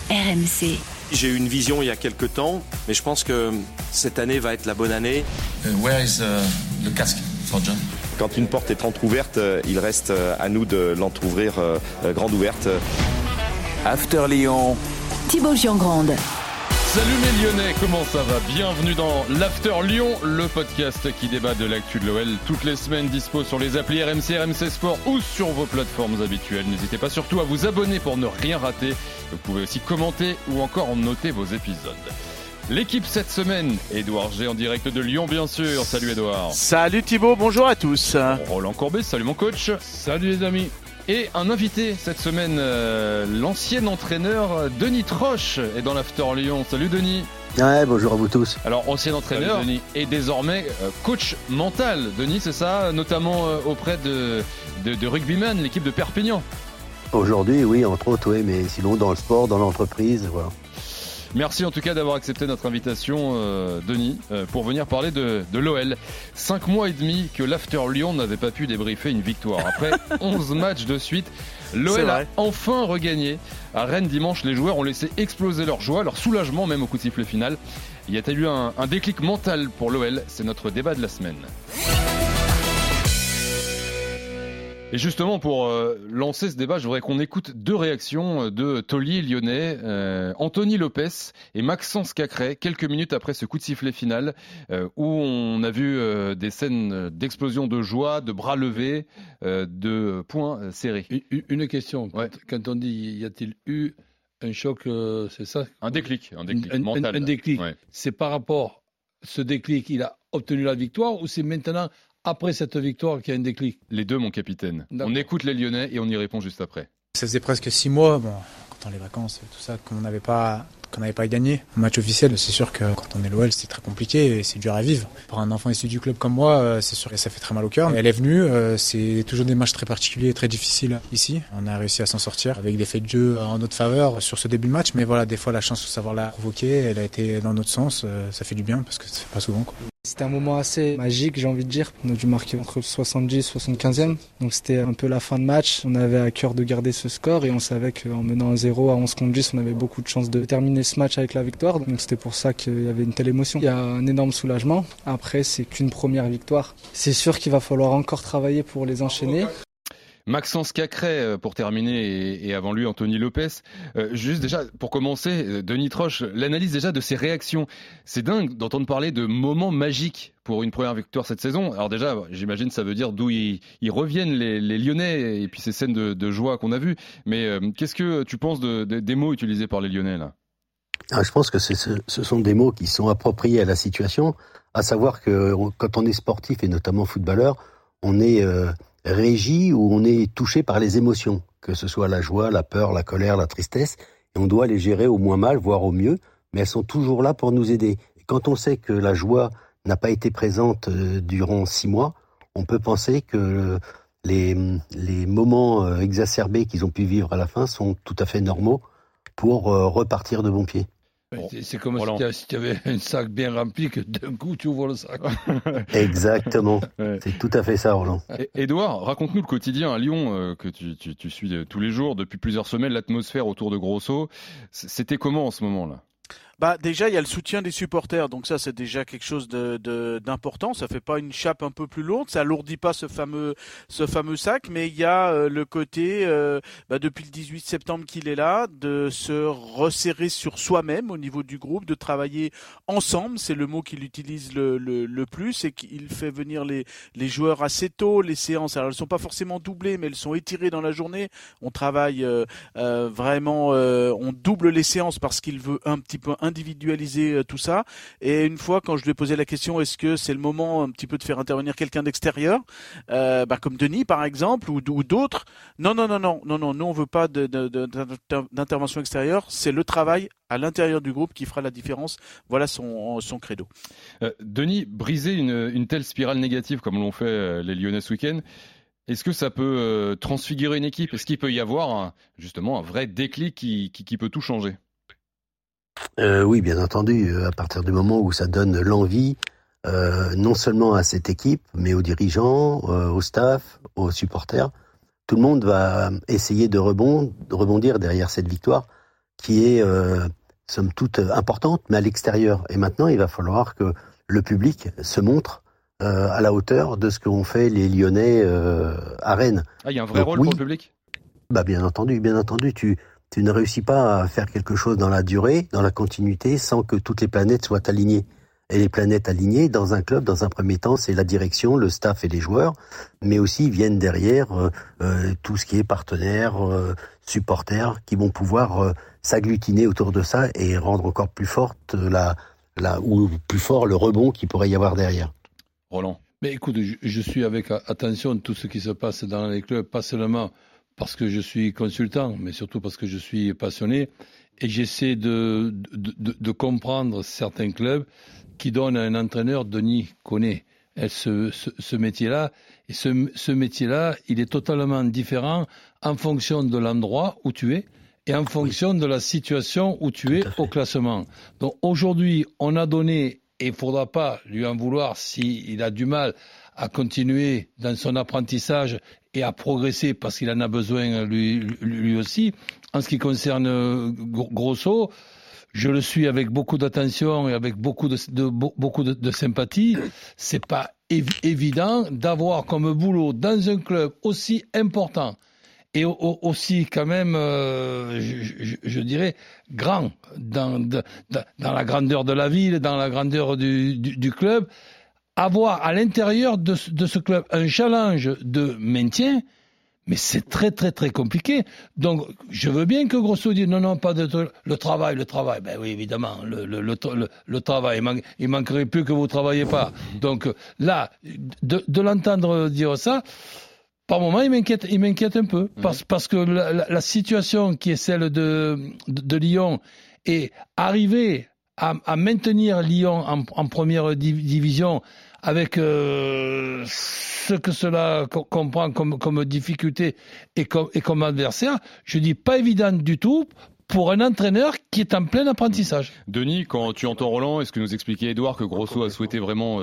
RMC. J'ai eu une vision il y a quelques temps, mais je pense que cette année va être la bonne année. Where is le casque for John? Quand une porte est entrouverte, il reste à nous de l'entrouvrir grande ouverte. After Lyon. Thibaut Giangrande. Salut mes Lyonnais, comment ça va? Bienvenue dans l'After Lyon, le podcast qui débat de l'actu de l'OL toutes les semaines, dispo sur les applis RMC, RMC Sport ou sur vos plateformes habituelles. N'hésitez pas surtout à vous abonner pour ne rien rater. Vous pouvez aussi commenter ou encore noter vos épisodes. L'équipe cette semaine, Édouard G en direct de Lyon bien sûr. Salut Édouard. Salut Thibaut, bonjour à tous. Roland Courbet, salut mon coach. Salut les amis. Et un invité cette semaine, l'ancien entraîneur Denis Troche est dans l'After Lyon. Salut Denis. Ouais, bonjour à vous tous. Alors, ancien entraîneur Denis, et désormais coach mental, Denis, c'est ça, notamment auprès de Rugbyman, l'équipe de Perpignan. Aujourd'hui, oui, entre autres, oui, mais sinon dans le sport, dans l'entreprise, voilà. Merci en tout cas d'avoir accepté notre invitation, Denis, pour venir parler de l'OL. 5 mois et demi que l'After Lyon n'avait pas pu débriefer une victoire. Après 11 matchs de suite, l'OL a enfin regagné. À Rennes dimanche, les joueurs ont laissé exploser leur joie, leur soulagement même au coup de sifflet final. Il y a-t-il eu un déclic mental pour l'OL? C'est notre débat de la semaine. Et justement, pour lancer ce débat, je voudrais qu'on écoute deux réactions de tauliers lyonnais, Anthony Lopez et Maxence Cacré, quelques minutes après ce coup de sifflet final, où on a vu des scènes d'explosion de joie, de bras levés, de poings serrés. Une question, quand on dit y a-t-il eu un choc, c'est ça? Un déclic mental. Un déclic, c'est par rapport, ce déclic, il a obtenu la victoire ou c'est maintenant après cette victoire qu'il y a un déclic? Les deux, mon capitaine. D'accord. On écoute les Lyonnais et on y répond juste après. Ça faisait presque 6 mois, quand on les vacances, tout ça, qu'on n'avait pas gagné un match officiel. C'est sûr que quand on est l'OL, c'est très compliqué et c'est dur à vivre. Pour un enfant issu du club comme moi, c'est sûr que ça fait très mal au cœur. Elle est venue, c'est toujours des matchs très particuliers et très difficiles ici. On a réussi à s'en sortir avec des faits de jeu en notre faveur sur ce début de match. Mais voilà, des fois, la chance de savoir la provoquer, elle a été dans notre sens. Ça fait du bien parce que ça fait pas souvent, quoi. C'était un moment assez magique, j'ai envie de dire. On a dû marquer entre le 70 et le 75e. Donc c'était un peu la fin de match. On avait à cœur de garder ce score et on savait qu'en menant 1-0 à 11 contre 10, on avait beaucoup de chances de terminer ce match avec la victoire. Donc c'était pour ça qu'il y avait une telle émotion. Il y a un énorme soulagement. Après, c'est qu'une première victoire. C'est sûr qu'il va falloir encore travailler pour les enchaîner. Maxence Cacré pour terminer et avant lui Anthony Lopez. Juste déjà pour commencer, Denis Troche, l'analyse déjà de ses réactions. C'est dingue d'entendre parler de moments magiques pour une première victoire cette saison. Alors déjà, j'imagine ça veut dire d'où ils reviennent les Lyonnais et puis ces scènes de joie qu'on a vues. Mais qu'est-ce que tu penses des mots utilisés par les Lyonnais là? Je pense que ce sont des mots qui sont appropriés à la situation, à savoir que quand on est sportif et notamment footballeur, on est régi ou on est touché par les émotions, que ce soit la joie, la peur, la colère, la tristesse, et on doit les gérer au moins mal, voire au mieux, mais elles sont toujours là pour nous aider. Et quand on sait que la joie n'a pas été présente durant 6 mois, on peut penser que les moments exacerbés qu'ils ont pu vivre à la fin sont tout à fait normaux pour repartir de bon pied. C'est comme si tu avais un sac bien rempli que d'un coup tu ouvres le sac. Exactement, c'est tout à fait ça, Roland. Édouard, raconte-nous le quotidien à Lyon que tu suis tous les jours, depuis plusieurs semaines, l'atmosphère autour de Grosso. C'était comment en ce moment-là ? Déjà, il y a le soutien des supporters, donc ça c'est déjà quelque chose d'important. Ça fait pas une chape un peu plus lourde, ça alourdit pas ce fameux sac, mais il y a le côté depuis le 18 septembre qu'il est là, de se resserrer sur soi-même au niveau du groupe, de travailler ensemble. C'est le mot qu'il utilise le plus, et qu'il fait venir les joueurs assez tôt. Les séances, alors elles sont pas forcément doublées, mais elles sont étirées dans la journée. On travaille vraiment, on double les séances parce qu'il veut un petit peu individualiser tout ça. Et une fois, quand je lui ai posé la question, est-ce que c'est le moment un petit peu de faire intervenir quelqu'un d'extérieur, comme Denis par exemple, ou d'autres? Non, nous on veut pas d'intervention extérieure. C'est le travail à l'intérieur du groupe qui fera la différence. Voilà son credo. Denis, briser une telle spirale négative comme l'ont fait les Lyonnais ce week-end, est-ce que ça peut transfigurer une équipe? Est-ce qu'il peut y avoir justement un vrai déclic qui peut tout changer? Oui, bien entendu. À partir du moment où ça donne l'envie, non seulement à cette équipe, mais aux dirigeants, au staff, aux supporters, tout le monde va essayer de rebondir derrière cette victoire qui est somme toute importante, mais à l'extérieur. Et maintenant, il va falloir que le public se montre à la hauteur de ce qu'ont fait les Lyonnais à Rennes. Ah, il y a un vrai rôle pour le public ? Bien entendu. Tu ne réussis pas à faire quelque chose dans la durée, dans la continuité, sans que toutes les planètes soient alignées. Et les planètes alignées dans un club, dans un premier temps, c'est la direction, le staff et les joueurs, mais aussi viennent derrière tout ce qui est partenaires, supporters, qui vont pouvoir s'agglutiner autour de ça et rendre encore plus forte ou plus fort le rebond qu'il pourrait y avoir derrière. Roland. Mais écoute, je suis avec attention tout ce qui se passe dans les clubs, pas seulement parce que je suis consultant, mais surtout parce que je suis passionné, et j'essaie de comprendre certains clubs qui donnent à un entraîneur. Denis connaît ce métier-là, et ce métier-là, il est totalement différent en fonction de l'endroit où tu es et en fonction de la situation où tu es au classement. Donc aujourd'hui, on a donné, et il ne faudra pas lui en vouloir s'il a du mal à continuer dans son apprentissage et à progresser parce qu'il en a besoin lui aussi. En ce qui concerne Grosso, je le suis avec beaucoup d'attention et avec beaucoup de sympathie. C'est pas évident d'avoir comme boulot dans un club aussi important et aussi quand même, je dirais, grand dans la grandeur de la ville, dans la grandeur du club, avoir à l'intérieur de ce club un challenge de maintien. Mais c'est très, très, très compliqué. Donc, je veux bien que Grosso dise non, pas le travail. Ben oui, évidemment, le travail. Il manquerait plus que vous travaillez pas. Donc, là, de l'entendre dire ça, par moment, il m'inquiète un peu. Parce que la situation qui est celle de Lyon est arriver à maintenir Lyon en première division avec ce que cela comprend comme difficulté et comme adversaire, je dis pas évident du tout pour un entraîneur qui est en plein apprentissage. Denis, quand tu entends Roland, est-ce que nous expliquait Edouard que Grosso a souhaité vraiment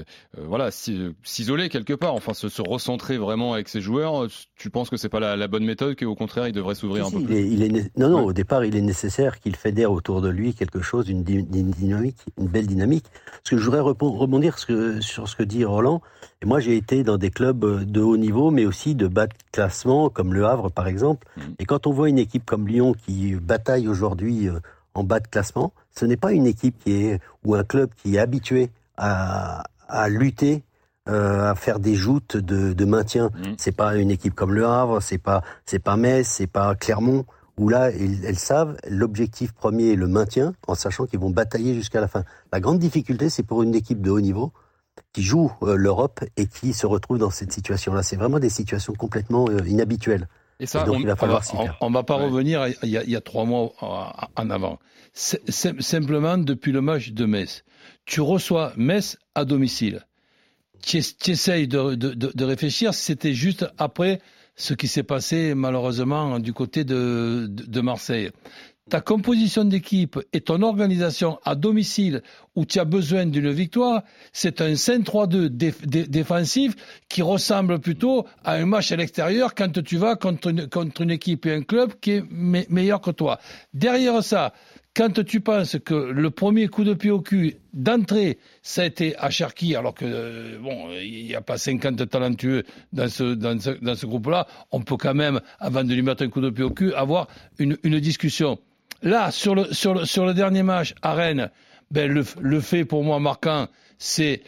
s'isoler quelque part, enfin se recentrer vraiment avec ses joueurs? Tu penses que c'est pas la bonne méthode, qu'au contraire il devrait s'ouvrir un peu plus? Non, au départ il est nécessaire qu'il fédère autour de lui quelque chose, une dynamique, une belle dynamique. Parce que je voudrais rebondir sur ce que dit Roland. Et moi j'ai été dans des clubs de haut niveau, mais aussi de bas de classement, comme Le Havre par exemple. Et quand on voit une équipe comme Lyon qui bataille aujourd'hui en bas de classement, ce n'est pas une équipe ou un club qui est habitué à lutter, à faire des joutes de maintien. C'est pas une équipe comme Le Havre, c'est pas Metz, c'est pas Clermont, où là elles savent l'objectif premier est le maintien, en sachant qu'ils vont batailler jusqu'à la fin. La grande difficulté, c'est pour une équipe de haut niveau qui joue l'Europe et qui se retrouve dans cette situation-là. C'est vraiment des situations complètement inhabituelles. Et ça, donc, il va falloir s'y faire. On va pas revenir il y a 3 mois en avant. Simplement, depuis le match de Metz, tu reçois Metz à domicile. Tu essayes de réfléchir, c'était juste après ce qui s'est passé malheureusement du côté de Marseille. Ta composition d'équipe et ton organisation à domicile où tu as besoin d'une victoire, c'est un 5-3-2 défensif qui ressemble plutôt à un match à l'extérieur quand tu vas contre une équipe et un club qui est meilleur que toi. Derrière ça, quand tu penses que le premier coup de pied au cul d'entrée, ça a été à Cherki, alors que il n'y a pas 50 talentueux dans ce groupe-là, on peut quand même, avant de lui mettre un coup de pied au cul, avoir une discussion. Là, sur le dernier match à Rennes, le fait pour moi marquant, c'est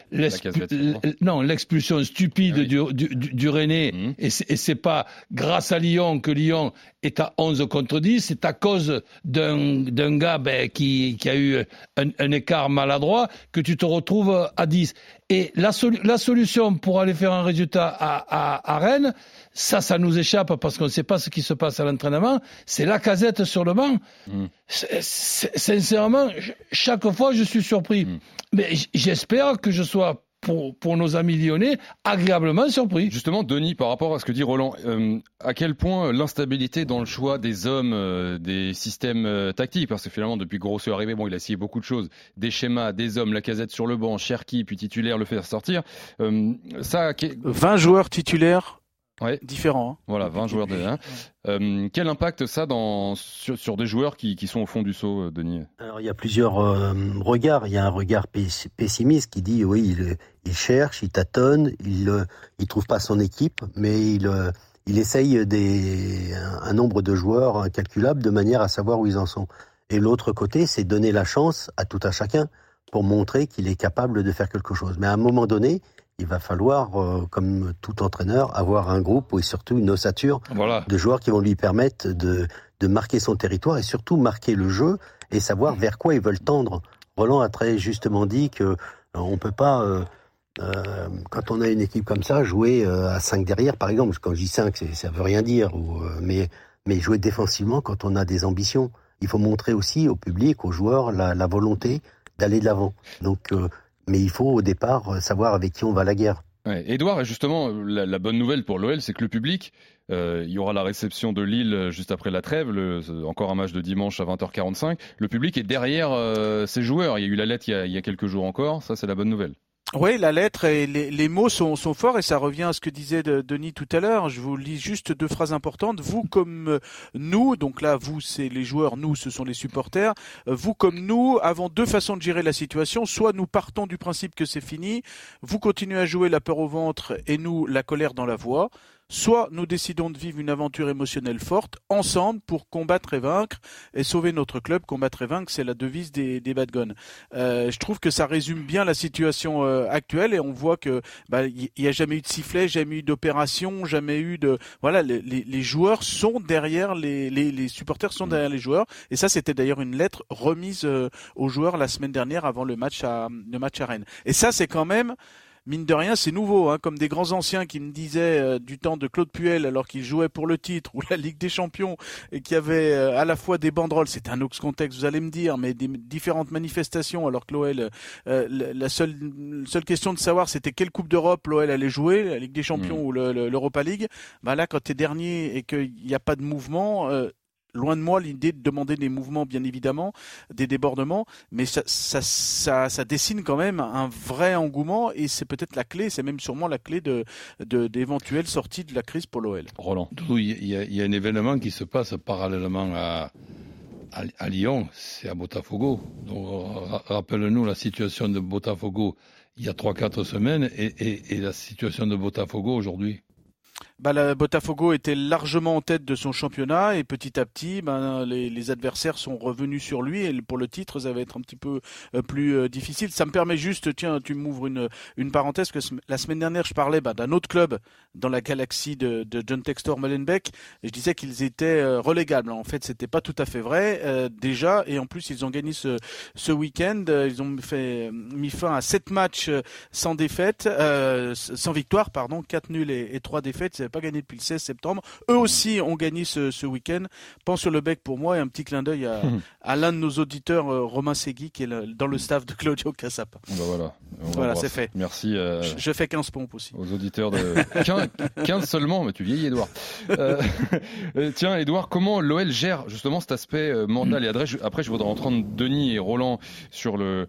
l'expulsion stupide du Rennais. Et c'est pas grâce à Lyon que Lyon est à 11 contre 10, c'est à cause d'un gars qui a eu un écart maladroit que tu te retrouves à 10. Et la solution pour aller faire un résultat à Rennes, ça nous échappe parce qu'on ne sait pas ce qui se passe à l'entraînement, c'est Lacazette sur le banc. Sincèrement, chaque fois je suis surpris. Mais j'espère que je sois, pour nos amis lyonnais, agréablement surpris. Justement, Denis, par rapport à ce que dit Roland, à quel point l'instabilité dans le choix des hommes, des systèmes tactiques, parce que finalement, depuis Grosso est arrivé, il a essayé beaucoup de choses, des schémas, des hommes, Lacazette sur le banc, Cherki, puis titulaire, le faire sortir. 20 joueurs titulaires différents. Voilà, 20 joueurs de 1. Quel impact ça sur des joueurs qui sont au fond du seau, Denis ? Alors il y a plusieurs regards. Il y a un regard pessimiste qui dit oui, il cherche, il tâtonne, il trouve pas son équipe, mais il essaye un nombre de joueurs incalculable de manière à savoir où ils en sont. Et l'autre côté, c'est donner la chance à tout un chacun pour montrer qu'il est capable de faire quelque chose. Mais à un moment donné, il va falloir, comme tout entraîneur, avoir un groupe et surtout une ossature de joueurs qui vont lui permettre de marquer son territoire et surtout marquer le jeu et savoir vers quoi ils veulent tendre. Roland a très justement dit que on peut pas, quand on a une équipe comme ça, jouer à 5 derrière, par exemple. Quand je dis 5, ça veut rien dire. Mais jouer défensivement quand on a des ambitions. Il faut montrer aussi au public, aux joueurs, la volonté d'aller de l'avant. Donc, mais il faut au départ savoir avec qui on va à la guerre. Ouais, Edouard, justement, la bonne nouvelle pour l'OL, c'est que le public, il y aura la réception de Lille juste après la trêve, encore un match de dimanche à 20h45. Le public est derrière ses joueurs. Il y a eu la lettre il y a quelques jours encore. Ça, c'est la bonne nouvelle. Oui, la lettre et les mots sont forts et ça revient à ce que disait Denis tout à l'heure. Je vous lis juste 2 phrases importantes. Vous comme nous, donc là, vous c'est les joueurs, nous ce sont les supporters. Vous comme nous avons 2 façons de gérer la situation. Soit nous partons du principe que c'est fini, vous continuez à jouer la peur au ventre et nous la colère dans la voix. Soit nous décidons de vivre une aventure émotionnelle forte, ensemble, pour combattre et vaincre, et sauver notre club. Combattre et vaincre, c'est la devise des Bad Guns. Je trouve que ça résume bien la situation actuelle, et on voit que il y a jamais eu de sifflet, jamais eu d'opération, jamais eu de... Voilà, les joueurs sont derrière, les supporters sont derrière les joueurs, et ça c'était d'ailleurs une lettre remise aux joueurs la semaine dernière avant le match à Rennes. Et ça c'est quand même... Mine de rien, c'est nouveau, comme des grands anciens qui me disaient du temps de Claude Puel alors qu'il jouait pour le titre ou la Ligue des Champions et qui avait à la fois des banderoles, c'est un autre contexte, vous allez me dire, mais des différentes manifestations alors que l'OL, la seule question de savoir c'était quelle Coupe d'Europe l'OL allait jouer, la Ligue des Champions ou l'Europa League. Là, quand t'es dernier et qu'il n'y a pas de mouvement... Loin de moi l'idée de demander des mouvements, bien évidemment, des débordements, mais ça dessine quand même un vrai engouement et c'est peut-être la clé, c'est même sûrement la clé d'éventuelles sorties de la crise pour l'OL. Roland. Il y a un événement qui se passe parallèlement à Lyon, c'est à Botafogo. Donc, rappelle-nous la situation de Botafogo il y a 3-4 semaines et la situation de Botafogo aujourd'hui. Botafogo était largement en tête de son championnat et petit à petit, les adversaires sont revenus sur lui et pour le titre, ça va être un petit peu plus difficile. Ça me permet juste, tiens, tu m'ouvres une parenthèse, que la semaine dernière, je parlais d'un autre club dans la galaxie de John Textor Molenbeek et je disais qu'ils étaient relégables. En fait, c'était pas tout à fait vrai déjà et en plus, ils ont gagné ce week-end. Ils ont mis fin à 7 matchs sans défaite, sans victoire, 4 nuls et 3 défaites. Ils n'avaient pas gagné depuis le 16 septembre. Eux aussi ont gagné ce week-end. Pense sur le bec pour moi et un petit clin d'œil à l'un de nos auditeurs, Romain Segui, qui est dans le staff de Claudio Cassapa. Voilà, c'est fait. Merci. Je fais 15 pompes aussi. Aux auditeurs de 15 seulement, mais tu vieillis, Edouard. Tiens, Edouard, comment l'OL gère justement cet aspect mental et après, je voudrais entendre Denis et Roland sur la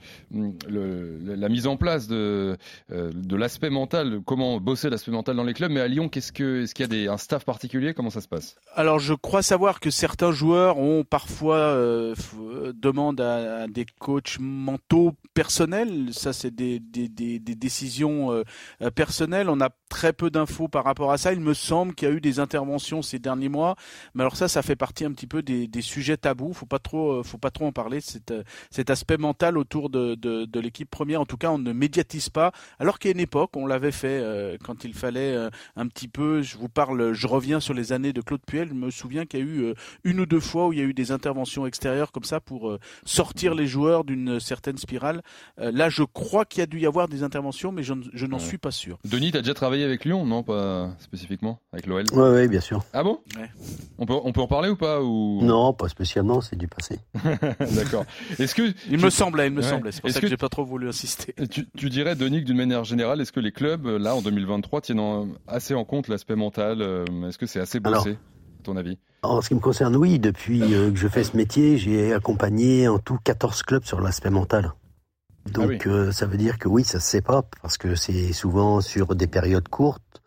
mise en place de l'aspect mental, comment bosser l'aspect mental dans les clubs. Mais à Lyon, est-ce qu'il y a un staff particulier? Comment ça se passe? Alors, je crois savoir que certains joueurs ont parfois demandent à des coachs mentaux personnels. Ça, c'est des décisions personnelles. On a très peu d'infos par rapport à ça. Il me semble qu'il y a eu des interventions ces derniers mois. Mais alors ça fait partie un petit peu des sujets tabous. Faut pas trop en parler. Cet aspect mental autour de l'équipe première. En tout cas, on ne médiatise pas. Alors qu'à une époque, on l'avait fait quand il fallait un petit peu. Je reviens sur les années de Claude Puel. Je me souviens qu'il y a eu 1 ou 2 fois où il y a eu des interventions extérieures comme ça pour sortir les joueurs d'une certaine spirale. Là, je crois qu'il y a dû y avoir des interventions, mais je n'en suis pas sûr. Denis, tu as déjà travaillé avec Lyon? Non, pas spécifiquement avec l'OL. Oui, bien sûr. Ah bon? Ouais. On peut en parler ou pas Non, pas spécialement, c'est du passé. D'accord. Il me semblait. C'est pour ça que j'ai pas trop voulu insister. Tu dirais, Denis, que d'une manière générale, est-ce que les clubs, là, en 2023, tiennent assez en compte l'aspect mental? Est-ce que c'est assez bossé, à ton avis? En ce qui me concerne, oui. Depuis que je fais ce métier, j'ai accompagné en tout 14 clubs sur l'aspect mental. Donc ça veut dire que oui, ça se sait pas, parce que c'est souvent sur des périodes courtes,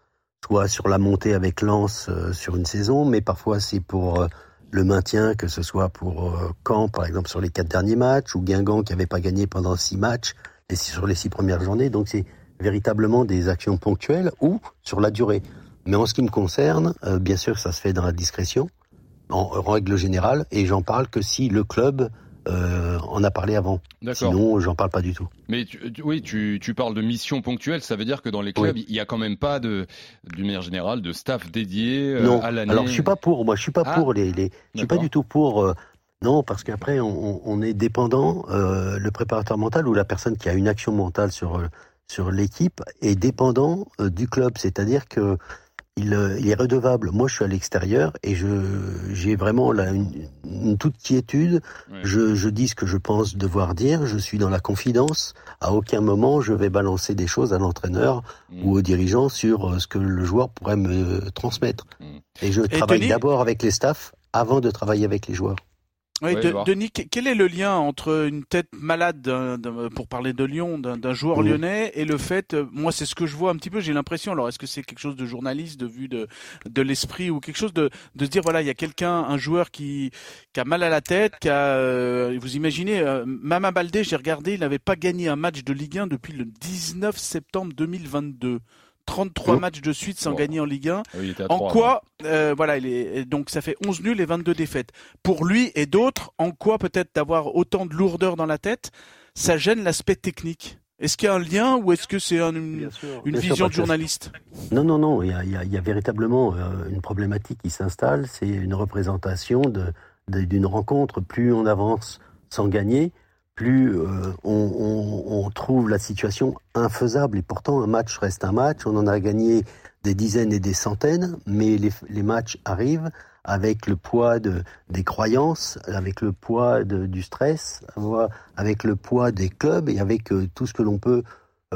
soit sur la montée avec Lens sur une saison, mais parfois c'est pour le maintien, que ce soit pour Caen, par exemple, sur les 4 derniers matchs, ou Guingamp qui n'avait pas gagné pendant 6 matchs, et sur les 6 premières journées. Donc c'est véritablement des actions ponctuelles ou sur la durée. Mais en ce qui me concerne, bien sûr, ça se fait dans la discrétion, en règle générale, et j'en parle que si le club en a parlé avant. D'accord. Sinon, j'en parle pas du tout. Mais tu parles de mission ponctuelle, ça veut dire que dans les clubs, il y a quand même pas d'une manière générale de staff dédié à l'année. Alors je suis pas pour, moi je suis pas pour je suis pas du tout pour. Non, parce qu'après on est dépendant. Le préparateur mental ou la personne qui a une action mentale sur l'équipe est dépendant du club, c'est-à-dire que il est redevable. Moi, je suis à l'extérieur et j'ai vraiment là une toute quiétude. Ouais. Je dis ce que je pense devoir dire. Je suis dans la confidence. À aucun moment, je vais balancer des choses à l'entraîneur ou aux dirigeants sur ce que le joueur pourrait me transmettre. Et je travaille d'abord avec les staffs avant de travailler avec les joueurs. Oui, Denis, quel est le lien entre une tête malade, pour parler de Lyon, d'un joueur lyonnais, et le fait, moi c'est ce que je vois un petit peu, j'ai l'impression, alors est-ce que c'est quelque chose de journaliste, de vue de l'esprit, ou quelque chose de se dire, voilà, il y a un joueur qui a mal à la tête, vous imaginez, Mama Baldé, j'ai regardé, il n'avait pas gagné un match de Ligue 1 depuis le 19 septembre 2022. 33 matchs de suite sans gagner en Ligue 1. Oui, en 3, quoi, voilà, donc ça fait 11 nuls et 22 défaites. Pour lui et d'autres, en quoi peut-être d'avoir autant de lourdeur dans la tête, ça gêne l'aspect technique? Est-ce qu'il y a un lien ou est-ce que c'est une vision de journaliste? Non, il y a véritablement une problématique qui s'installe, c'est une représentation d'une rencontre. Plus on avance sans gagner, plus on trouve la situation infaisable. Et pourtant, un match reste un match. On en a gagné des dizaines et des centaines, mais les matchs arrivent avec le poids des croyances, avec le poids du stress, avec le poids des clubs et avec tout ce que l'on peut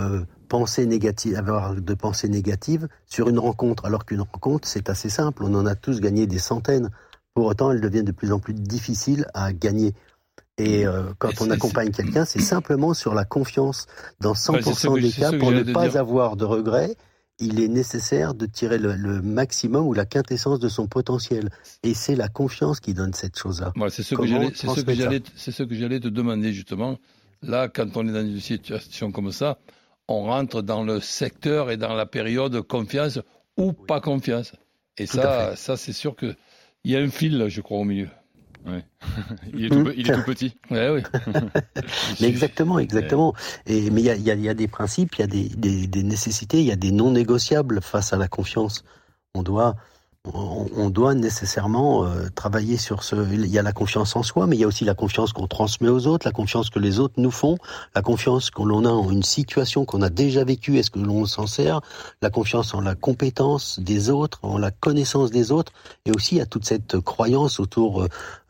avoir de pensées négatives sur une rencontre. Alors qu'une rencontre, c'est assez simple. On en a tous gagné des centaines. Pour autant, elle devient de plus en plus difficile à gagner. Et quand on accompagne quelqu'un, c'est simplement sur la confiance. Dans 100% des cas, pour ne pas avoir de regrets, il est nécessaire de tirer le maximum ou la quintessence de son potentiel. Et c'est la confiance qui donne cette chose-là. Ouais, c'est ce que j'allais te demander justement. Là, quand on est dans une situation comme ça, on rentre dans le secteur et dans la période confiance ou pas confiance. Et ça c'est sûr qu'il y a un fil, je crois, au milieu. Ouais. Il est tout petit. Ouais, oui. Mais exactement. Mais il y a des principes, il y a des nécessités, il y a des non négociables face à la confiance. On doit nécessairement travailler sur il y a la confiance en soi, mais il y a aussi la confiance qu'on transmet aux autres, la confiance que les autres nous font, la confiance que l'on a en une situation qu'on a déjà vécue, est-ce que l'on s'en sert, la confiance en la compétence des autres, en la connaissance des autres, et aussi il y a toute cette croyance autour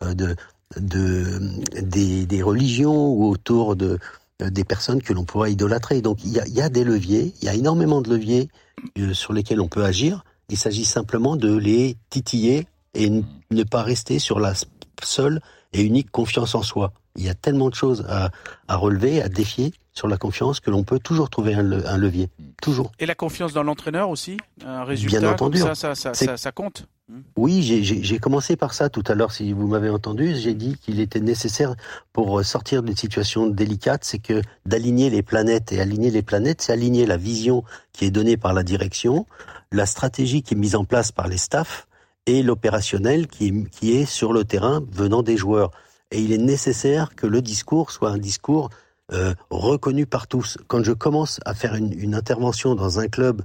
des religions ou autour des personnes que l'on pourrait idolâtrer. Donc il y a des leviers, il y a énormément de leviers sur lesquels on peut agir. Il s'agit simplement de les titiller et ne pas rester sur la seule et unique confiance en soi. Il y a tellement de choses à relever, à défier sur la confiance que l'on peut toujours trouver un levier. Toujours. Et la confiance dans l'entraîneur aussi? Un résultat? Bien entendu. Ça compte? Oui, j'ai commencé par ça tout à l'heure, si vous m'avez entendu. J'ai dit qu'il était nécessaire pour sortir d'une situation délicate, c'est que d'aligner les planètes. Et aligner les planètes, c'est aligner la vision qui est donnée par la direction, la stratégie qui est mise en place par les staffs et l'opérationnel qui est sur le terrain venant des joueurs. Et il est nécessaire que le discours soit un discours reconnu par tous. Quand je commence à faire une intervention dans un club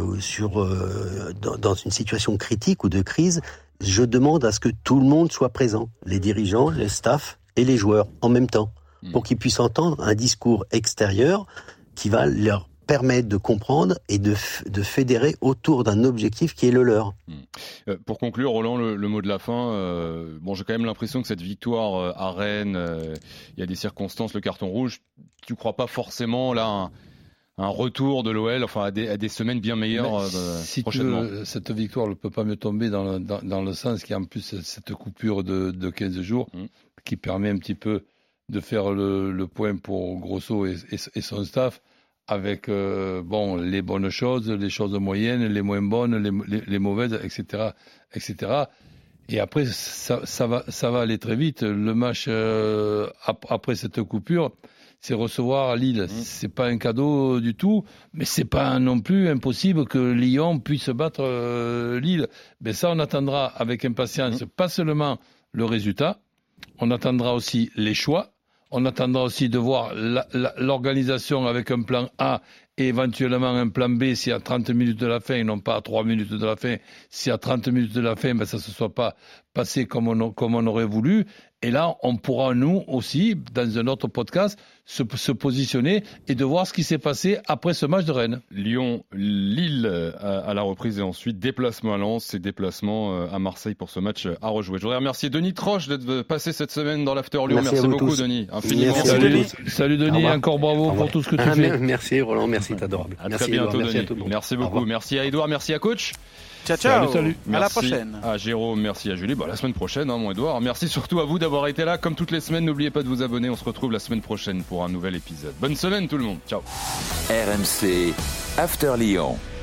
dans une situation critique ou de crise, je demande à ce que tout le monde soit présent, les dirigeants, les staffs et les joueurs en même temps, pour qu'ils puissent entendre un discours extérieur qui va leur permettre de comprendre et de fédérer autour d'un objectif qui est le leur. Pour conclure, Roland, le mot de la fin, j'ai quand même l'impression que cette victoire à Rennes, il y a des circonstances, le carton rouge, tu ne crois pas forcément là un retour de l'OL, enfin à des semaines bien meilleures prochainement. Cette victoire ne peut pas me tomber dans le sens qu'il y a en plus cette coupure de 15 jours qui permet un petit peu de faire le point pour Grosso et son staff avec les bonnes choses, les choses moyennes, les moins bonnes, les mauvaises, etc., etc. Et après, ça va aller très vite. Le match après cette coupure, c'est recevoir Lille. C'est pas un cadeau du tout, mais c'est pas non plus impossible que Lyon puisse battre Lille. Mais ça, on attendra avec impatience, pas seulement le résultat, on attendra aussi les choix, on attendra aussi de voir l'organisation avec un plan A et éventuellement un plan B si à 30 minutes de la fin, et non pas à 3 minutes de la fin, si à 30 minutes de la fin, ça ne se soit pas passé comme on aurait voulu. Et là, on pourra, nous aussi, dans un autre podcast, se positionner et de voir ce qui s'est passé après ce match de Rennes. Lyon, Lille à la reprise et ensuite déplacement à Lens et déplacement à Marseille pour ce match à rejouer. Je voudrais remercier Denis Troche d'être passé cette semaine dans l'After Lyon. Merci beaucoup, Denis. Infiniment. Salut Denis, encore bravo pour tout ce que tu fais. Merci Roland, merci, t'es adorable. À très bientôt, Denis. Merci beaucoup. Merci à Edouard, merci à Coach. Ciao. Salut. À la prochaine. À Jérôme, merci à Julie. La semaine prochaine, mon Edouard. Merci surtout à vous d'avoir été là. Comme toutes les semaines, n'oubliez pas de vous abonner. On se retrouve la semaine prochaine pour un nouvel épisode. Bonne semaine tout le monde. Ciao. RMC After Lyon.